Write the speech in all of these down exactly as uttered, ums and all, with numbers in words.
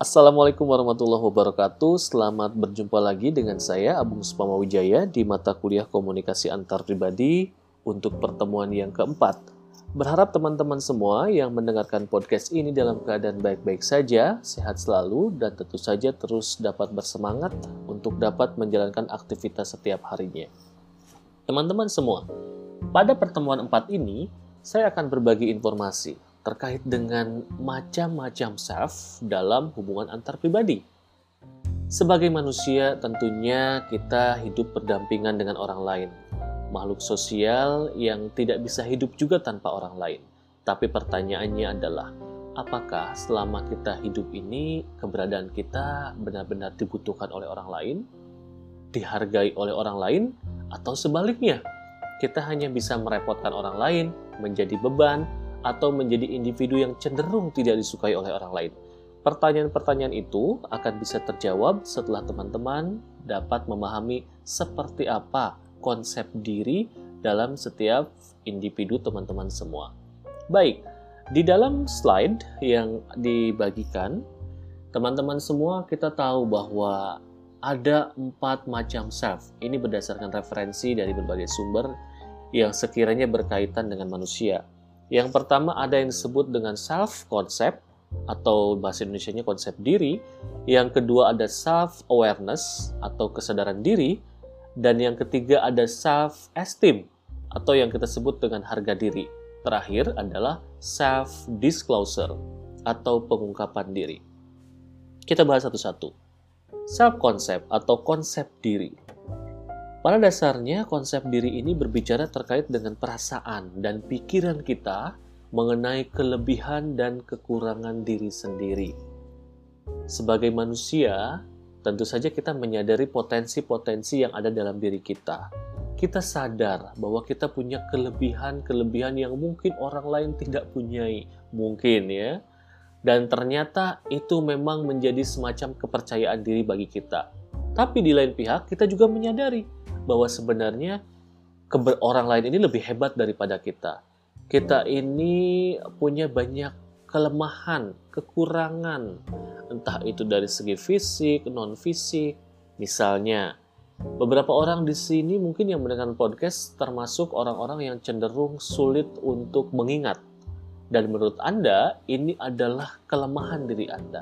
Assalamualaikum warahmatullahi wabarakatuh. Selamat berjumpa lagi dengan saya Agung Supamawijaya di mata kuliah Komunikasi Antar Pribadi untuk pertemuan yang keempat. Berharap teman-teman semua yang mendengarkan podcast ini dalam keadaan baik-baik saja, sehat selalu, dan tentu saja terus dapat bersemangat untuk dapat menjalankan aktivitas setiap harinya. Teman-teman semua, pada pertemuan empat ini, saya akan berbagi informasi terkait dengan macam-macam self dalam hubungan antar pribadi. Sebagai manusia, tentunya kita hidup berdampingan dengan orang lain. Makhluk sosial yang tidak bisa hidup juga tanpa orang lain. Tapi pertanyaannya adalah, apakah selama kita hidup ini, keberadaan kita benar-benar dibutuhkan oleh orang lain, dihargai oleh orang lain, atau sebaliknya, kita hanya bisa merepotkan orang lain, menjadi beban, atau menjadi individu yang cenderung tidak disukai oleh orang lain? Pertanyaan-pertanyaan itu akan bisa terjawab setelah teman-teman dapat memahami seperti apa konsep diri dalam setiap individu teman-teman semua. Baik, di dalam slide yang dibagikan, teman-teman semua kita tahu bahwa ada empat macam self. Ini berdasarkan referensi dari berbagai sumber yang sekiranya berkaitan dengan manusia. Yang pertama ada yang disebut dengan self-concept atau bahasa Indonesianya konsep diri. Yang kedua ada self-awareness atau kesadaran diri. Dan yang ketiga ada self-esteem atau yang kita sebut dengan harga diri. Terakhir adalah self-disclosure atau pengungkapan diri. Kita bahas satu-satu. Self-concept atau konsep diri. Pada dasarnya, konsep diri ini berbicara terkait dengan perasaan dan pikiran kita mengenai kelebihan dan kekurangan diri sendiri. Sebagai manusia, tentu saja kita menyadari potensi-potensi yang ada dalam diri kita. Kita sadar bahwa kita punya kelebihan-kelebihan yang mungkin orang lain tidak punyai. Mungkin ya. Dan ternyata itu memang menjadi semacam kepercayaan diri bagi kita. Tapi di lain pihak, kita juga menyadari bahwa sebenarnya keber orang lain ini lebih hebat daripada kita. Kita ini punya banyak kelemahan, kekurangan, entah itu dari segi fisik, non-fisik. Misalnya, beberapa orang di sini mungkin yang mendengar podcast termasuk orang-orang yang cenderung sulit untuk mengingat. Dan menurut Anda, ini adalah kelemahan diri Anda.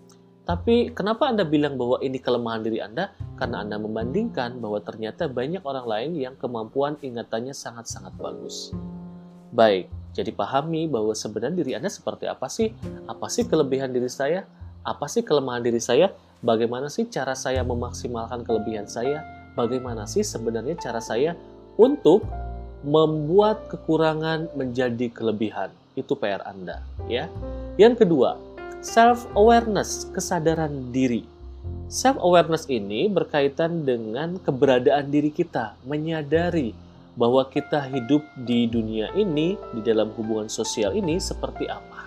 Tapi kenapa Anda bilang bahwa ini kelemahan diri Anda? Karena Anda membandingkan bahwa ternyata banyak orang lain yang kemampuan ingatannya sangat-sangat bagus. Baik, jadi pahami bahwa sebenarnya diri Anda seperti apa sih? Apa sih kelebihan diri saya? Apa sih kelemahan diri saya? Bagaimana sih cara saya memaksimalkan kelebihan saya? Bagaimana sih sebenarnya cara saya untuk membuat kekurangan menjadi kelebihan? Itu P R Anda, ya. Yang kedua, self-awareness, kesadaran diri. Self-awareness ini berkaitan dengan keberadaan diri kita, menyadari bahwa kita hidup di dunia ini, di dalam hubungan sosial ini seperti apa.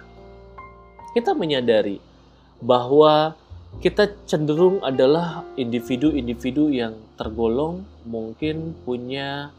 Kita menyadari bahwa kita cenderung adalah individu-individu yang tergolong mungkin punya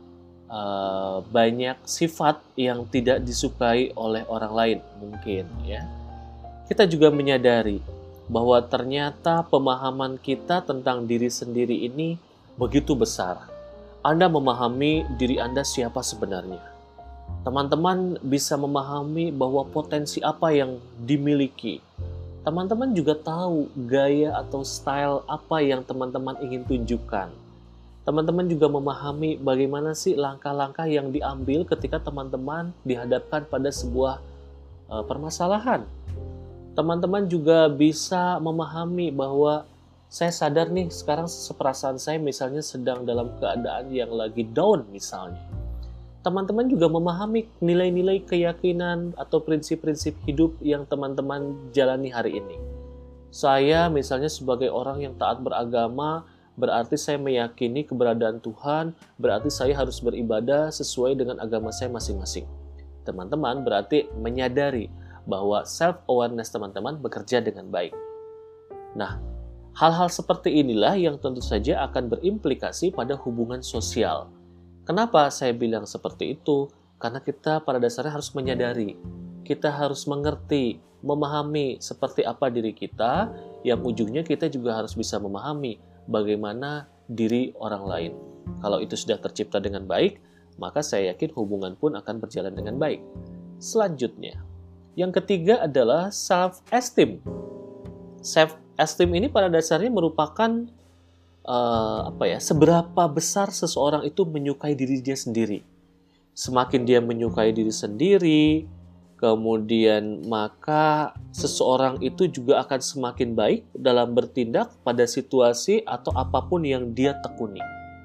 uh, banyak sifat yang tidak disukai oleh orang lain, mungkin ya. Kita juga menyadari bahwa ternyata pemahaman kita tentang diri sendiri ini begitu besar. Anda memahami diri Anda siapa sebenarnya. Teman-teman bisa memahami bahwa potensi apa yang dimiliki. Teman-teman juga tahu gaya atau style apa yang teman-teman ingin tunjukkan. Teman-teman juga memahami bagaimana sih langkah-langkah yang diambil ketika teman-teman dihadapkan pada sebuah uh, permasalahan. Teman-teman juga bisa memahami bahwa saya sadar nih sekarang seperasaan saya misalnya sedang dalam keadaan yang lagi down misalnya. Teman-teman juga memahami nilai-nilai keyakinan atau prinsip-prinsip hidup yang teman-teman jalani hari ini. Saya misalnya sebagai orang yang taat beragama, berarti saya meyakini keberadaan Tuhan, berarti saya harus beribadah sesuai dengan agama saya masing-masing. Teman-teman berarti menyadari bahwa self-awareness teman-teman bekerja dengan baik. Nah, hal-hal seperti inilah yang tentu saja akan berimplikasi pada hubungan sosial. Kenapa saya bilang seperti itu? Karena kita pada dasarnya harus menyadari, kita harus mengerti memahami seperti apa diri kita, yang ujungnya kita juga harus bisa memahami bagaimana diri orang lain. Kalau itu sudah tercipta dengan baik, maka saya yakin hubungan pun akan berjalan dengan baik. Selanjutnya, yang ketiga adalah self-esteem. Self-esteem ini pada dasarnya merupakan uh, apa ya, seberapa besar seseorang itu menyukai dirinya sendiri. Semakin dia menyukai diri sendiri, kemudian maka seseorang itu juga akan semakin baik dalam bertindak pada situasi atau apapun yang dia tekuni.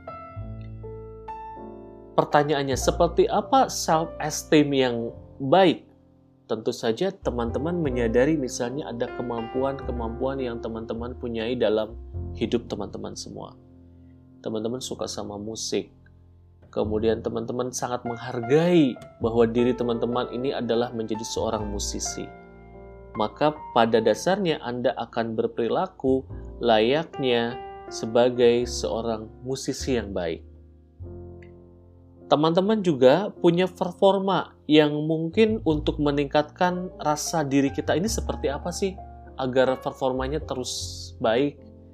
Pertanyaannya, seperti apa self-esteem yang baik? Tentu saja teman-teman menyadari misalnya ada kemampuan-kemampuan yang teman-teman punyai dalam hidup teman-teman semua. Teman-teman suka sama musik. Kemudian teman-teman sangat menghargai bahwa diri teman-teman ini adalah menjadi seorang musisi. Maka pada dasarnya Anda akan berperilaku layaknya sebagai seorang musisi yang baik. Teman-teman juga punya performa yang mungkin untuk meningkatkan rasa diri kita ini seperti apa sih agar performanya terus baik.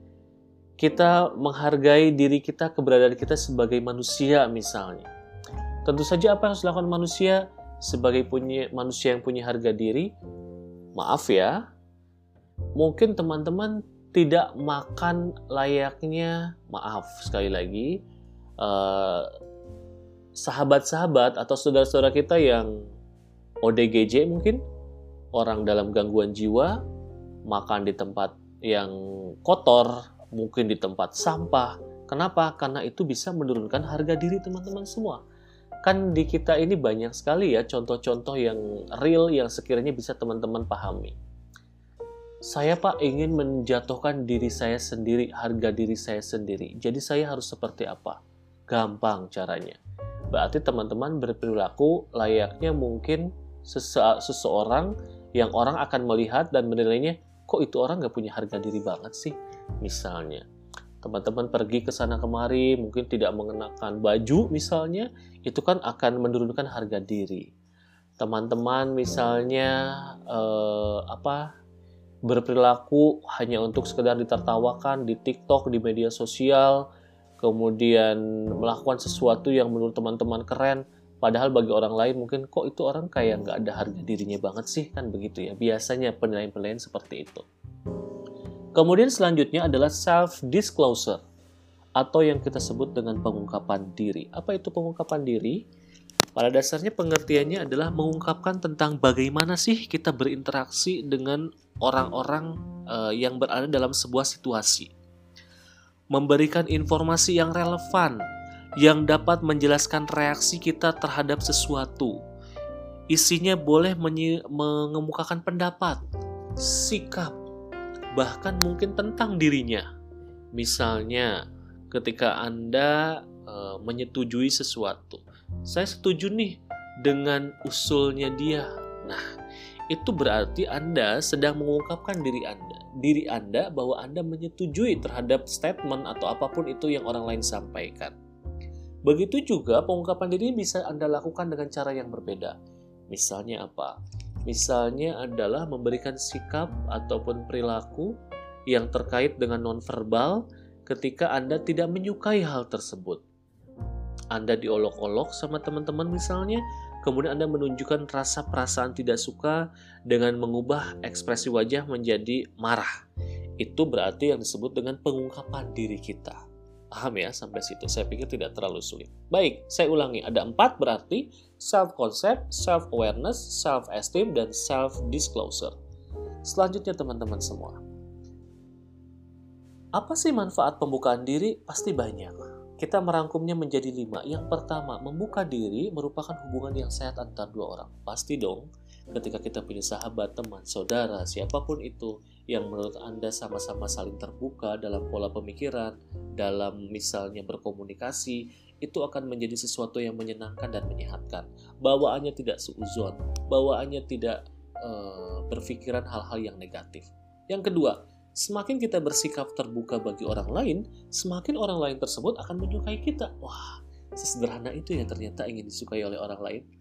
Kita menghargai diri kita, keberadaan kita sebagai manusia misalnya. Tentu saja apa yang harus dilakukan manusia sebagai punya, manusia yang punya harga diri? Maaf ya, mungkin teman-teman tidak makan layaknya, maaf sekali lagi, uh, sahabat-sahabat atau saudara-saudara kita yang O D G J mungkin, orang dalam gangguan jiwa, makan di tempat yang kotor, mungkin di tempat sampah. Kenapa? Karena itu bisa menurunkan harga diri teman-teman semua. Kan di kita ini banyak sekali ya contoh-contoh yang real yang sekiranya bisa teman-teman pahami. Saya Pak ingin menjatuhkan diri saya sendiri, harga diri saya sendiri. Jadi saya harus seperti apa? Gampang caranya. Berarti teman-teman berperilaku layaknya mungkin sese- seseorang yang orang akan melihat dan menilainya, kok itu orang gak punya harga diri banget sih? Misalnya, teman-teman pergi ke sana kemari, mungkin tidak mengenakan baju misalnya, itu kan akan menurunkan harga diri. Teman-teman misalnya eh, apa berperilaku hanya untuk sekedar ditertawakan di TikTok, di media sosial, kemudian melakukan sesuatu yang menurut teman-teman keren, padahal bagi orang lain mungkin kok itu orang kayak nggak ada harga dirinya banget sih, kan begitu ya. Biasanya penilaian-penilaian seperti itu. Kemudian selanjutnya adalah self-disclosure, atau yang kita sebut dengan pengungkapan diri. Apa itu pengungkapan diri? Pada dasarnya pengertiannya adalah mengungkapkan tentang bagaimana sih kita berinteraksi dengan orang-orang uh, yang berada dalam sebuah situasi. Memberikan informasi yang relevan, yang dapat menjelaskan reaksi kita terhadap sesuatu. Isinya boleh menye- mengemukakan pendapat, sikap, bahkan mungkin tentang dirinya. Misalnya, ketika Anda e, menyetujui sesuatu, saya setuju nih dengan usulnya dia. Nah, itu berarti Anda sedang mengungkapkan diri Anda. Diri Anda bahwa Anda menyetujui terhadap statement atau apapun itu yang orang lain sampaikan. Begitu juga pengungkapan diri bisa Anda lakukan dengan cara yang berbeda. Misalnya apa? Misalnya adalah memberikan sikap ataupun perilaku yang terkait dengan nonverbal ketika Anda tidak menyukai hal tersebut. Anda diolok-olok sama teman-teman misalnya, kemudian Anda menunjukkan rasa perasaan tidak suka dengan mengubah ekspresi wajah menjadi marah. Itu berarti yang disebut dengan pengungkapan diri kita. Paham ya sampai situ? Saya pikir tidak terlalu sulit. Baik, saya ulangi. Ada empat berarti self-concept, self-awareness, self-esteem, dan self-disclosure. Selanjutnya teman-teman semua. Apa sih manfaat pembukaan diri? Pasti banyak. Kita merangkumnya menjadi lima. Yang pertama, membuka diri merupakan hubungan yang sehat antara dua orang. Pasti dong, ketika kita punya sahabat, teman, saudara, siapapun itu, yang menurut Anda sama-sama saling terbuka dalam pola pemikiran, dalam misalnya berkomunikasi, itu akan menjadi sesuatu yang menyenangkan dan menyehatkan. Bawaannya tidak suuzon, bawaannya tidak uh, berpikiran hal-hal yang negatif. Yang kedua, semakin kita bersikap terbuka bagi orang lain, semakin orang lain tersebut akan menyukai kita. Wah, sesederhana itu ya ternyata ingin disukai oleh orang lain.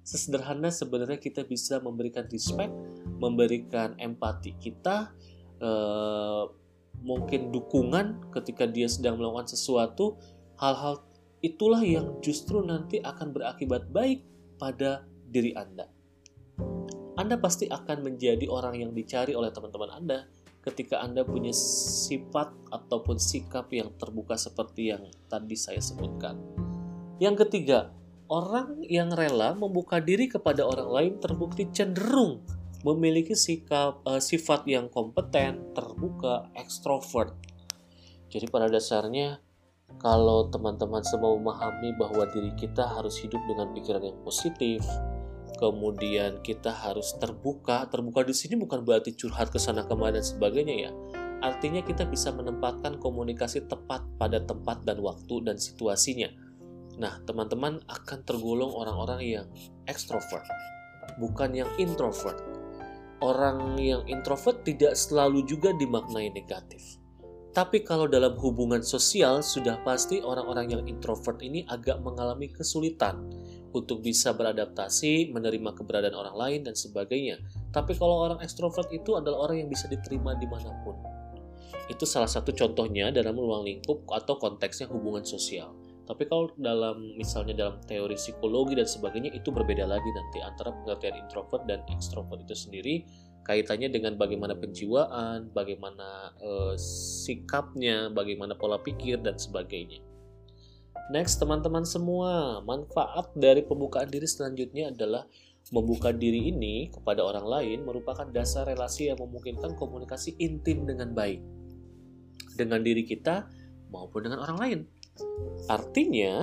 Sesederhana sebenarnya kita bisa memberikan respect, memberikan empati kita, eh, mungkin dukungan ketika dia sedang melakukan sesuatu. Hal-hal itulah yang justru nanti akan berakibat baik pada diri Anda. Anda pasti akan menjadi orang yang dicari oleh teman-teman Anda ketika Anda punya sifat ataupun sikap yang terbuka seperti yang tadi saya sebutkan. Yang ketiga, orang yang rela membuka diri kepada orang lain terbukti cenderung memiliki sikap uh, sifat yang kompeten, terbuka, ekstrovert. Jadi pada dasarnya kalau teman-teman semua memahami bahwa diri kita harus hidup dengan pikiran yang positif, kemudian kita harus terbuka. Terbuka di sini bukan berarti curhat ke sana kemari dan sebagainya ya. Artinya kita bisa menempatkan komunikasi tepat pada tempat dan waktu dan situasinya. Nah, teman-teman akan tergolong orang-orang yang ekstrovert, bukan yang introvert. Orang yang introvert tidak selalu juga dimaknai negatif. Tapi kalau dalam hubungan sosial, sudah pasti orang-orang yang introvert ini agak mengalami kesulitan untuk bisa beradaptasi, menerima keberadaan orang lain, dan sebagainya. Tapi kalau orang ekstrovert itu adalah orang yang bisa diterima dimanapun. Itu salah satu contohnya dalam ruang lingkup atau konteksnya hubungan sosial. Tapi kalau dalam misalnya dalam teori psikologi dan sebagainya itu berbeda lagi nanti antara pengertian introvert dan extrovert itu sendiri, kaitannya dengan bagaimana penjiwaan, bagaimana eh, sikapnya, bagaimana pola pikir dan sebagainya. Next teman-teman semua, manfaat dari pembukaan diri selanjutnya adalah membuka diri ini kepada orang lain merupakan dasar relasi yang memungkinkan komunikasi intim dengan baik dengan diri kita maupun dengan orang lain. Artinya,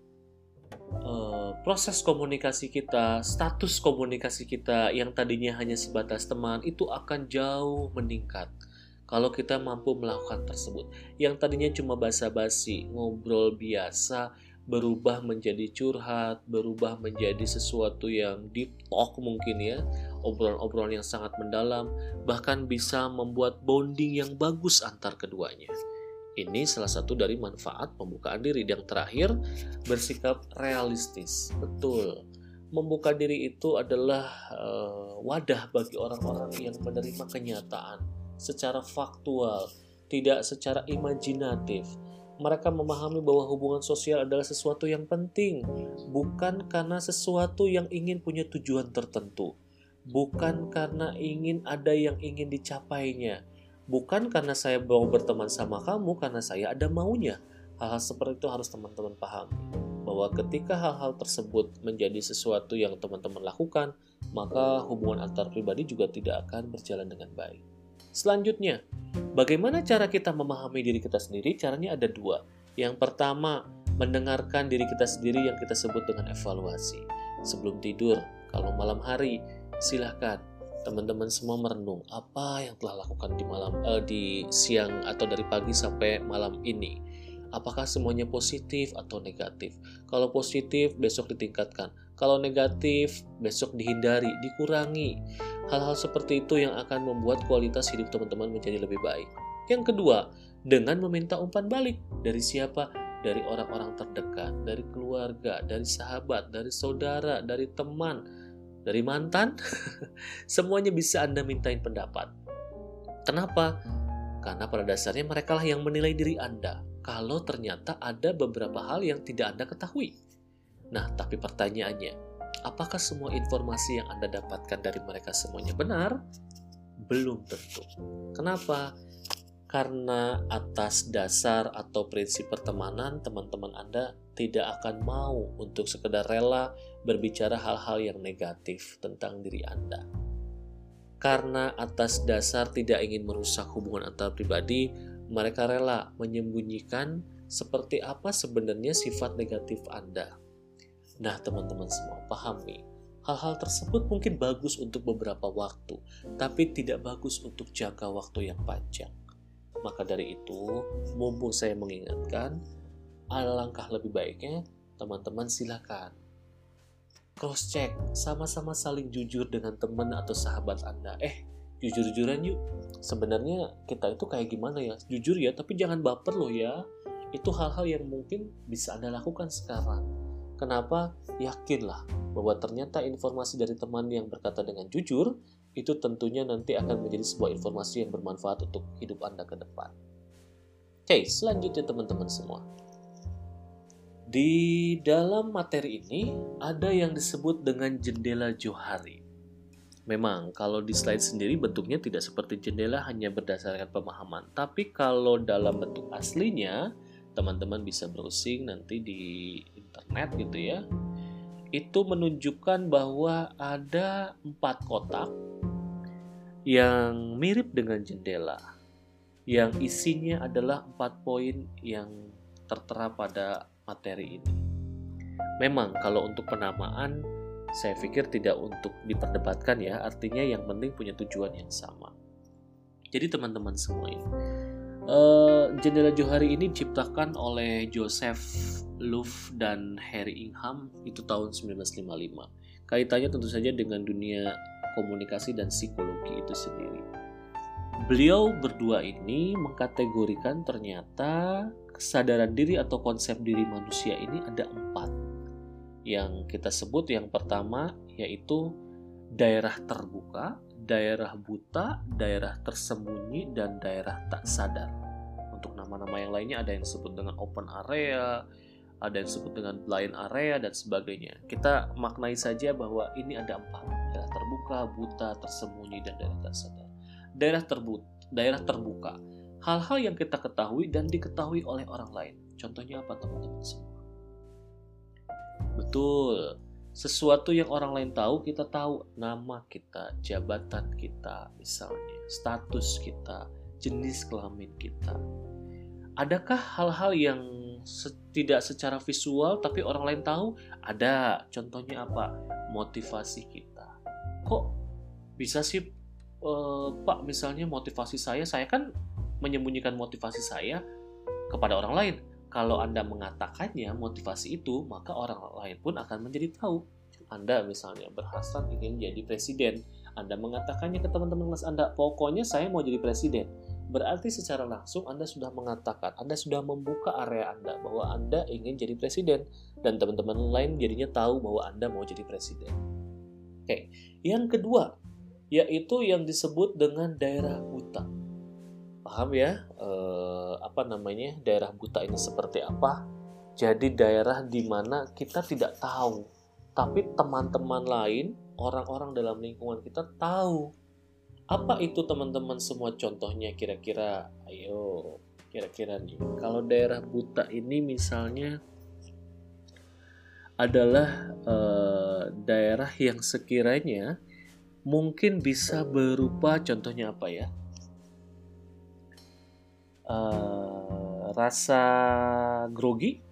eh, proses komunikasi kita, status komunikasi kita yang tadinya hanya sebatas teman, itu akan jauh meningkat kalau kita mampu melakukan tersebut. Yang tadinya cuma basa-basi, ngobrol biasa, berubah menjadi curhat, berubah menjadi sesuatu yang deep talk mungkin ya, obrolan-obrolan yang sangat mendalam, bahkan bisa membuat bonding yang bagus antar keduanya. Ini salah satu dari manfaat pembukaan diri. Yang terakhir, bersikap realistis. Betul, membuka diri itu adalah uh, wadah bagi orang-orang yang menerima kenyataan secara faktual, tidak secara imajinatif. Mereka memahami bahwa hubungan sosial adalah sesuatu yang penting, bukan karena sesuatu yang ingin punya tujuan tertentu, bukan karena ingin ada yang ingin dicapainya, bukan karena saya mau berteman sama kamu karena saya ada maunya. Hal-hal seperti itu harus teman-teman pahami, bahwa ketika hal-hal tersebut menjadi sesuatu yang teman-teman lakukan, maka hubungan antar pribadi juga tidak akan berjalan dengan baik. Selanjutnya, bagaimana cara kita memahami diri kita sendiri? Caranya ada dua. Yang pertama, mendengarkan diri kita sendiri yang kita sebut dengan evaluasi. Sebelum tidur, kalau malam hari, silahkan teman-teman semua merenung apa yang telah lakukan di malam eh, di siang atau dari pagi sampai malam ini. Apakah semuanya positif atau negatif? Kalau positif, besok ditingkatkan. Kalau negatif, besok dihindari, dikurangi. Hal-hal seperti itu yang akan membuat kualitas hidup teman-teman menjadi lebih baik. Yang kedua, dengan meminta umpan balik. Dari siapa? Dari orang-orang terdekat, dari keluarga, dari sahabat, dari saudara, dari teman, dari mantan. Semuanya bisa Anda mintain pendapat. Kenapa? Karena pada dasarnya mereka lah yang menilai diri Anda kalau ternyata ada beberapa hal yang tidak Anda ketahui. Nah, tapi pertanyaannya, apakah semua informasi yang Anda dapatkan dari mereka semuanya benar? Belum tentu. Kenapa? Karena atas dasar atau prinsip pertemanan, teman-teman Anda tidak akan mau untuk sekedar rela berbicara hal-hal yang negatif tentang diri Anda. Karena atas dasar tidak ingin merusak hubungan antar pribadi, mereka rela menyembunyikan seperti apa sebenarnya sifat negatif Anda. Nah, teman-teman semua, pahami, hal-hal tersebut mungkin bagus untuk beberapa waktu, tapi tidak bagus untuk jangka waktu yang panjang. Maka dari itu, mumpung saya mengingatkan, alangkah lebih baiknya teman-teman silakan cross check, sama-sama saling jujur dengan teman atau sahabat Anda. Eh, jujur-jujuran yuk. Sebenarnya kita itu kayak gimana ya? Jujur ya, tapi jangan baper loh ya. Itu hal-hal yang mungkin bisa Anda lakukan sekarang. Kenapa? Yakinlah bahwa ternyata informasi dari teman yang berkata dengan jujur itu tentunya nanti akan menjadi sebuah informasi yang bermanfaat untuk hidup Anda ke depan. Oke, selanjutnya teman-teman semua. Di dalam materi ini ada yang disebut dengan jendela Johari. Memang kalau di slide sendiri bentuknya tidak seperti jendela hanya berdasarkan pemahaman. Tapi kalau dalam bentuk aslinya, teman-teman bisa browsing nanti di internet gitu ya. Itu menunjukkan bahwa ada empat kotak yang mirip dengan jendela. Yang isinya adalah empat poin yang tertera pada materi ini. Memang kalau untuk penamaan, saya pikir tidak untuk diperdebatkan ya, artinya yang penting punya tujuan yang sama. Jadi teman-teman semua ini, uh, jendela Johari ini diciptakan oleh Joseph Loew dan Harry Ingham itu tahun sembilan belas lima puluh lima. Kaitannya tentu saja dengan dunia komunikasi dan psikologi itu sendiri. Beliau berdua ini mengkategorikan ternyata kesadaran diri atau konsep diri manusia ini ada empat. Yang kita sebut yang pertama yaitu daerah terbuka, daerah buta, daerah tersembunyi, dan daerah tak sadar. Untuk nama-nama yang lainnya ada yang disebut dengan open area, ada yang disebut dengan blind area, dan sebagainya. Kita maknai saja bahwa ini ada empat. Daerah terbuka, buta, tersembunyi, dan daerah tak sadar. Daerah terbuka, daerah terbuka. Hal-hal yang kita ketahui dan diketahui oleh orang lain. Contohnya apa teman-teman semua? Betul, sesuatu yang orang lain tahu, kita tahu nama kita, jabatan kita, misalnya, status kita, jenis kelamin kita. Adakah hal-hal yang se- tidak secara visual tapi orang lain tahu? Ada, contohnya apa? Motivasi kita. Kok bisa sih eh, Pak, misalnya motivasi saya, saya kan menyembunyikan motivasi saya kepada orang lain. Kalau Anda mengatakannya motivasi itu, maka orang lain pun akan menjadi tahu. Anda misalnya berhasrat ingin jadi presiden. Anda mengatakannya ke teman-teman kelas Anda, pokoknya saya mau jadi presiden. Berarti secara langsung Anda sudah mengatakan, Anda sudah membuka area Anda bahwa Anda ingin jadi presiden. Dan teman-teman lain jadinya tahu bahwa Anda mau jadi presiden. Oke, yang kedua, yaitu yang disebut dengan daerah buta. Paham ya, eh, apa namanya, daerah buta ini seperti apa? Jadi daerah di mana kita tidak tahu, tapi teman-teman lain, orang-orang dalam lingkungan kita tahu. Apa itu teman-teman semua contohnya kira-kira? Ayo, kira-kira nih. Kalau daerah buta ini misalnya adalah eh, daerah yang sekiranya mungkin bisa berupa, contohnya apa ya? Uh, rasa grogi,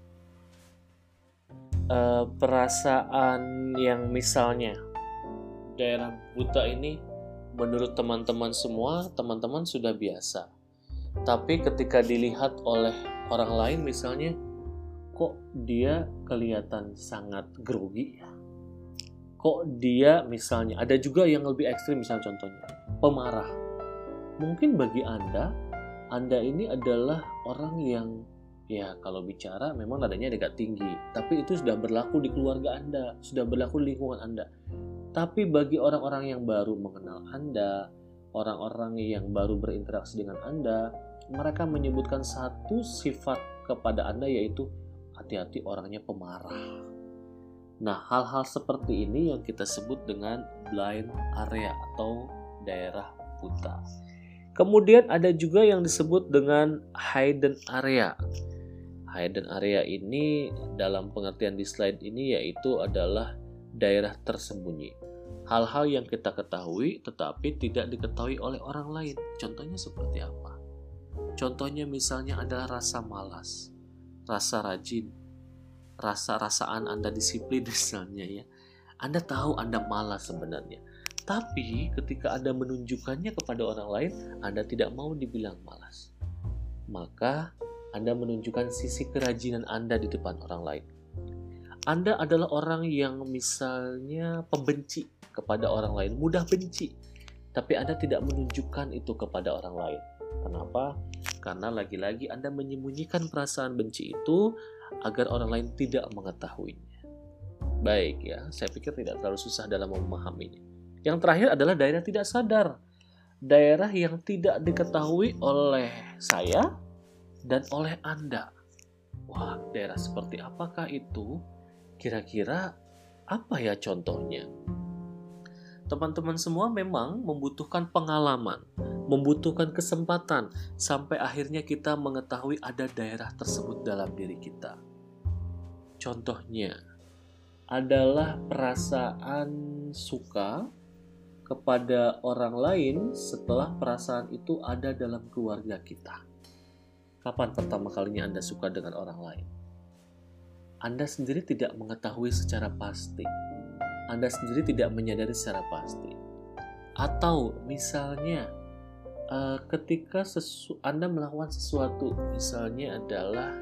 uh, perasaan yang misalnya daerah buta ini menurut teman-teman semua, teman-teman sudah biasa. Tapi ketika dilihat oleh orang lain misalnya, kok dia kelihatan sangat grogi ya? Kok dia misalnya, ada juga yang lebih ekstrim misalnya contohnya, pemarah. Mungkin bagi Anda, Anda ini adalah orang yang, ya kalau bicara memang nadanya agak tinggi, tapi itu sudah berlaku di keluarga Anda, sudah berlaku di lingkungan Anda. Tapi bagi orang-orang yang baru mengenal Anda, orang-orang yang baru berinteraksi dengan Anda, mereka menyebutkan satu sifat kepada Anda, yaitu hati-hati orangnya pemarah. Nah, hal-hal seperti ini yang kita sebut dengan blind area atau daerah buta. Kemudian ada juga yang disebut dengan hidden area. Hidden area ini dalam pengertian di slide ini yaitu adalah daerah tersembunyi. Hal-hal yang kita ketahui tetapi tidak diketahui oleh orang lain. Contohnya seperti apa? Contohnya misalnya adalah rasa malas, rasa rajin, rasa-rasaan Anda disiplin misalnya ya. Anda tahu Anda malas sebenarnya. Tapi ketika Anda menunjukkannya kepada orang lain, Anda tidak mau dibilang malas. Maka Anda menunjukkan sisi kerajinan Anda di depan orang lain. Anda adalah orang yang misalnya pembenci kepada orang lain, mudah benci. Tapi Anda tidak menunjukkan itu kepada orang lain. Kenapa? Karena lagi-lagi Anda menyembunyikan perasaan benci itu agar orang lain tidak mengetahuinya. baik ya. Saya pikir tidak terlalu susah dalam memahaminya. Yang terakhir adalah daerah tidak sadar. Daerah yang tidak diketahui oleh saya dan oleh Anda. Wah, daerah seperti apakah itu? Kira-kira apa ya contohnya? Teman-teman semua memang membutuhkan pengalaman, membutuhkan kesempatan, sampai akhirnya kita mengetahui ada daerah tersebut dalam diri kita. Contohnya adalah perasaan suka kepada orang lain setelah perasaan itu ada dalam keluarga kita. Kapan pertama kalinya Anda suka dengan orang lain? Anda sendiri tidak mengetahui secara pasti. Anda sendiri tidak menyadari secara pasti. Atau misalnya uh, ketika sesu- Anda melakukan sesuatu, misalnya adalah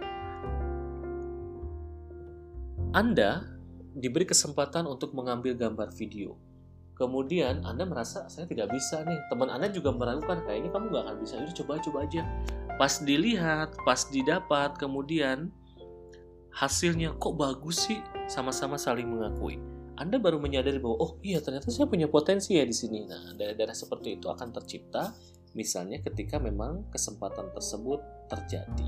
Anda diberi kesempatan untuk mengambil gambar video. Kemudian Anda merasa saya tidak bisa nih. Teman Anda juga meragukan, kayaknya kamu nggak akan bisa. Jadi coba-coba aja. Pas dilihat, pas didapat, kemudian hasilnya kok bagus sih, sama-sama saling mengakui. Anda baru menyadari bahwa oh iya ternyata saya punya potensi ya di sini. Nah, daerah-daerah seperti itu akan tercipta misalnya ketika memang kesempatan tersebut terjadi.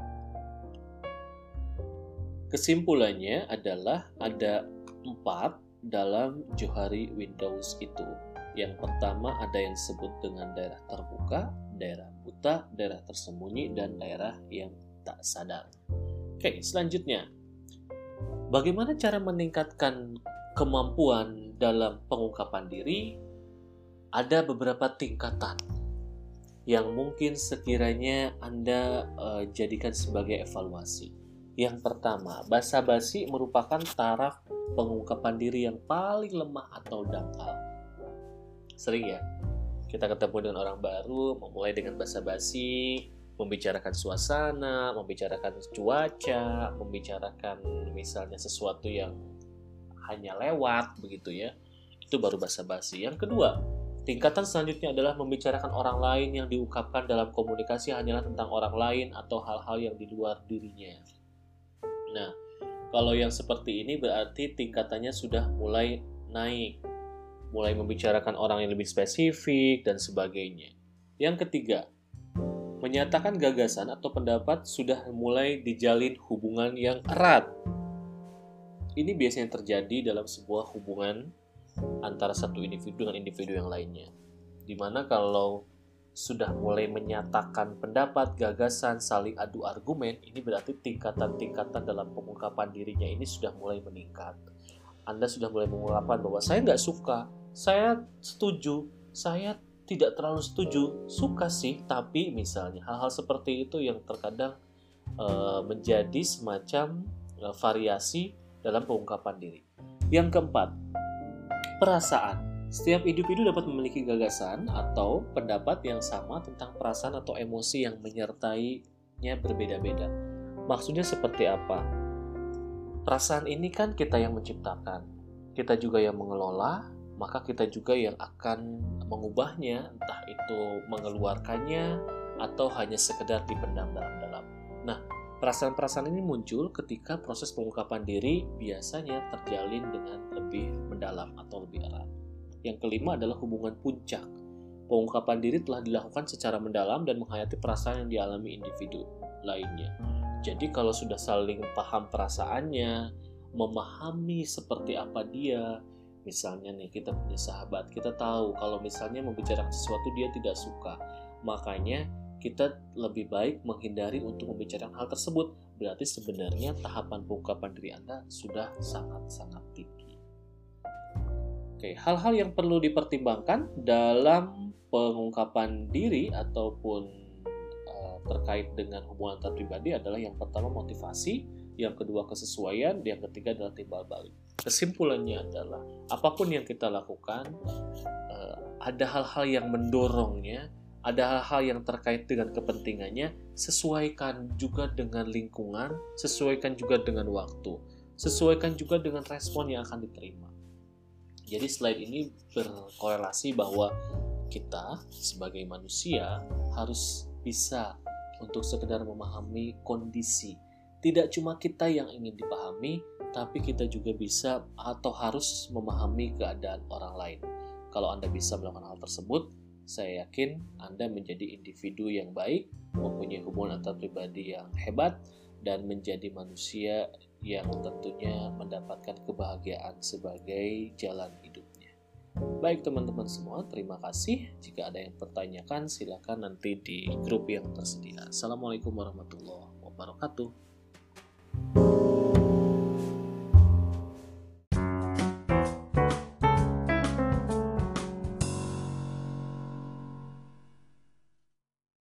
Kesimpulannya adalah ada empat dalam Johari Windows itu. Yang pertama ada yang disebut dengan daerah terbuka, daerah buta, daerah tersembunyi, dan daerah yang tak sadar. Oke, selanjutnya. Bagaimana cara meningkatkan kemampuan dalam pengungkapan diri? Ada beberapa tingkatan yang mungkin sekiranya Anda uh, jadikan sebagai evaluasi. Yang pertama, basa-basi merupakan taraf pengungkapan diri yang paling lemah atau dangkal. Sering ya, kita ketemu dengan orang baru, memulai dengan basa-basi, membicarakan suasana, membicarakan cuaca, membicarakan misalnya sesuatu yang hanya lewat begitu ya. Itu baru basa-basi. Yang kedua, tingkatan selanjutnya adalah membicarakan orang lain yang diungkapkan dalam komunikasi hanyalah tentang orang lain atau hal-hal yang di luar dirinya. Nah, kalau yang seperti ini berarti tingkatannya sudah mulai naik. Mulai membicarakan orang yang lebih spesifik dan sebagainya. Yang ketiga, menyatakan gagasan atau pendapat sudah mulai dijalin hubungan yang erat. Ini biasanya terjadi dalam sebuah hubungan antara satu individu dengan individu yang lainnya. Dimana kalau sudah mulai menyatakan pendapat, gagasan, saling adu argumen, ini berarti tingkatan-tingkatan dalam pengungkapan dirinya ini sudah mulai meningkat. Anda sudah mulai mengungkapkan bahwa saya nggak suka, saya setuju, saya tidak terlalu setuju, suka sih, tapi misalnya hal-hal seperti itu yang terkadang uh, menjadi semacam uh, variasi dalam pengungkapan diri. Yang keempat, perasaan. Setiap individu dapat memiliki gagasan atau pendapat yang sama tentang perasaan atau emosi yang menyertainya berbeda-beda. Maksudnya seperti apa? Perasaan ini kan kita yang menciptakan, kita juga yang mengelola, maka kita juga yang akan mengubahnya, entah itu mengeluarkannya atau hanya sekedar dipendam dalam-dalam. Nah, perasaan-perasaan ini muncul ketika proses pengungkapan diri biasanya terjalin dengan lebih mendalam atau lebih erat. Yang kelima adalah hubungan puncak. Pengungkapan diri telah dilakukan secara mendalam dan menghayati perasaan yang dialami individu lainnya. Jadi kalau sudah saling paham perasaannya, memahami seperti apa dia, misalnya nih kita punya sahabat, kita tahu kalau misalnya membicarakan sesuatu dia tidak suka, makanya kita lebih baik menghindari untuk membicarakan hal tersebut. Berarti sebenarnya tahapan pengungkapan diri Anda sudah sangat-sangat tinggi. Oke, hal-hal yang perlu dipertimbangkan dalam pengungkapan diri ataupun uh, terkait dengan hubungan antar pribadi adalah yang pertama motivasi, yang kedua kesesuaian, yang ketiga adalah timbal balik. Kesimpulannya adalah apapun yang kita lakukan, uh, ada hal-hal yang mendorongnya, ada hal-hal yang terkait dengan kepentingannya, sesuaikan juga dengan lingkungan, sesuaikan juga dengan waktu, sesuaikan juga dengan respon yang akan diterima. Jadi slide ini berkorelasi bahwa kita sebagai manusia harus bisa untuk sekedar memahami kondisi. Tidak cuma kita yang ingin dipahami, tapi kita juga bisa atau harus memahami keadaan orang lain. Kalau Anda bisa melakukan hal tersebut, saya yakin Anda menjadi individu yang baik, mempunyai hubungan antar pribadi yang hebat, dan menjadi manusia yang tentunya mendapatkan kebahagiaan sebagai jalan hidupnya. Baik teman-teman semua, terima kasih. Jika ada yang bertanyakan, silakan nanti di grup yang tersedia. Assalamualaikum warahmatullahi wabarakatuh.